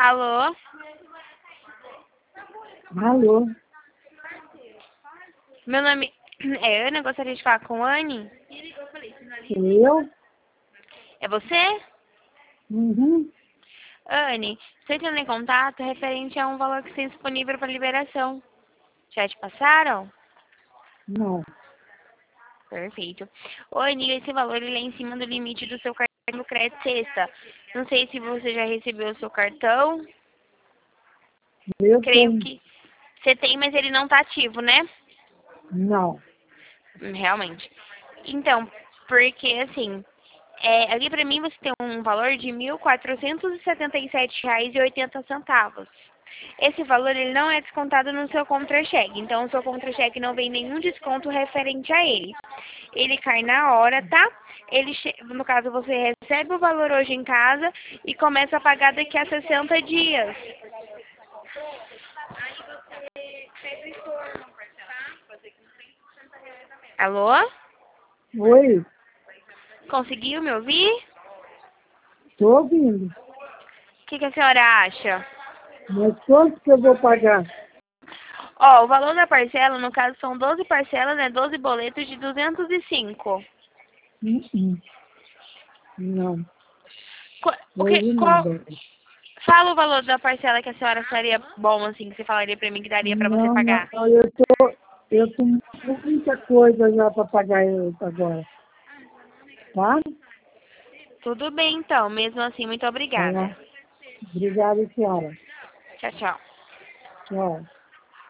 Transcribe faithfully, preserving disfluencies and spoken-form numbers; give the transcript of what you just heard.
Alô? Alô? Meu nome é Ana, gostaria de falar com a Anne. Eu? É você? Uhum. Anne, você entrando em contato referente a um valor que tem disponível para liberação. Já te passaram? Não. Perfeito. Ô, Anne, esse valor ele é em cima do limite do seu cartão do crédito sexta. Não sei se você já recebeu o seu cartão. Eu Creio tenho. que você tem, mas ele não está ativo, né? Não. Realmente. Então, porque assim, é, aqui pra mim você tem um valor de mil quatrocentos e setenta e sete reais e oitenta centavos. Esse valor ele não é descontado no seu contra-cheque, então o seu contra-cheque não vem nenhum desconto referente a ele. Ele cai na hora, tá? Ele che- no caso você recebe o valor hoje em casa e começa a pagar daqui a sessenta dias. Alô? Oi? Conseguiu me ouvir? Estou ouvindo. O que, que a senhora acha? Mas quanto que eu vou pagar? Ó, o valor da parcela, no caso, são doze parcelas, né? doze boletos de duzentos e cinco. Uhum. Não. Qu- O que, Hoje qual, nada. fala o valor da parcela que a senhora acharia bom, assim, que você falaria pra mim que daria pra você Não, não. pagar. Eu tô, eu tenho muita coisa já para pagar eu agora. Tá? Tudo bem, então. Mesmo assim, muito Tá. obrigada. Obrigada, senhora. Tchau, tchau. Tchau.